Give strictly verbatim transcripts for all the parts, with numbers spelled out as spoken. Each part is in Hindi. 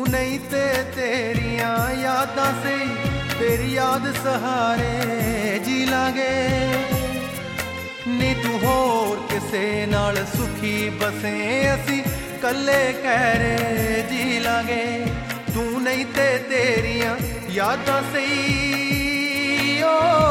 नहीं ते तेरिया यादां से तेरी याद सहारे जी लांगे नी तू होर किसे नाल सुखी बसे असी कल्ले कहरे जी लांगे तू नहीं ते तेरिया यादां से ओ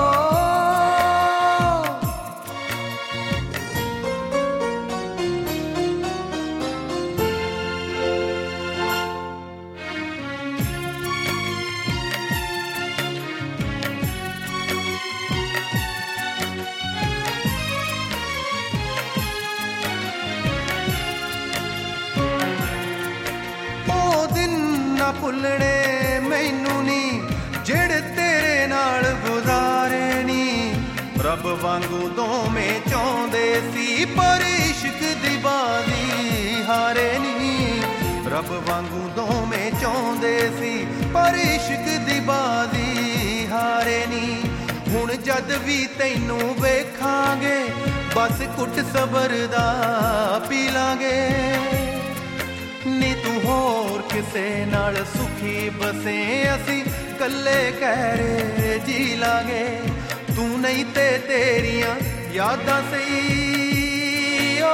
भुलने मैनू नी जेड़े तेरे नाल गुजारे नी रब वांगू दोवें चाहुंदे सी पर इश्क दी बाजी हारे नी रब वांगू दोवें चाहुंदे सी पर इश्क दी बाजी हारे नी हुण जद भी तैनू वेखांगे बस कुट सबर दा पी लांगे नी तू होर किसे नाल सुखी बसे असी कल्ले कहरे जी लांगे तू नहीं ते तेरिया यादां सही ओ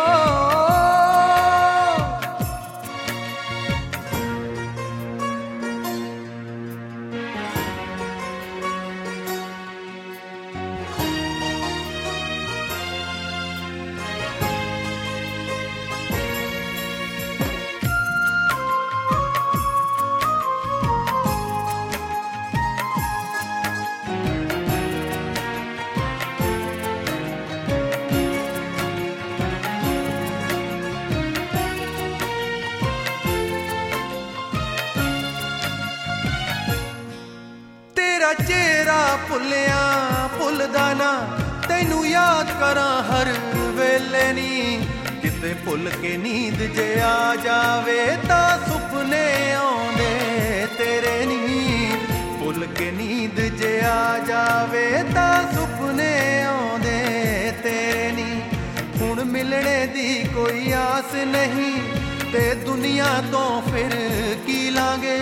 चेहरा भुलिया भुलदा ना तैनू याद करा हर वेले नी किते भुल के नींद जे आ जावे तां सुपने आउंदे तेरे नी भुल के नींद जे आ जावे तां सुपने आउंदे तेरे नी हुण मिलने दी कोई आस नहीं ते दुनिया तो फिर की लांगे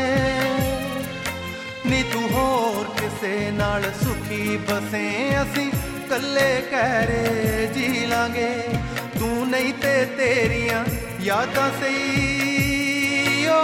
नी तू होर किसे नाल सुखी बसे असी कल्ले कहरे जी लांगे तू नहीं ते तेरिया यादां सही ओ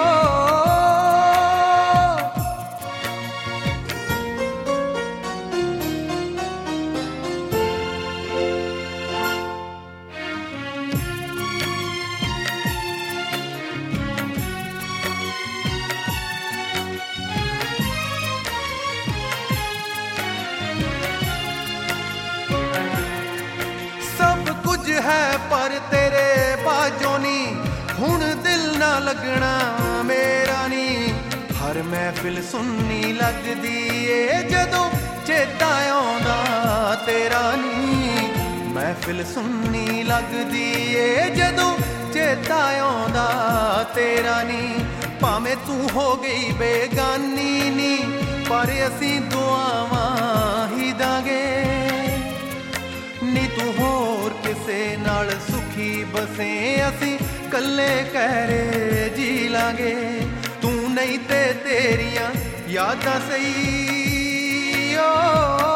है पर तेरे बाजों नी हुण दिल ना लगना मेरा नी हर महफिल सुननी लगदी ए जदों चेता आउंदा तेरा नी महफिल सुननी लगदी ए जदों चेता आउंदा तेरा नी भावें तू हो गई बेगानी नी पर असीं दुआवां ही दांगे नी तू होर किसे नाल सुखी बसे असी कल्ले कहरे जी लांगे तू नहीं ते तेरिया यादां सही ओ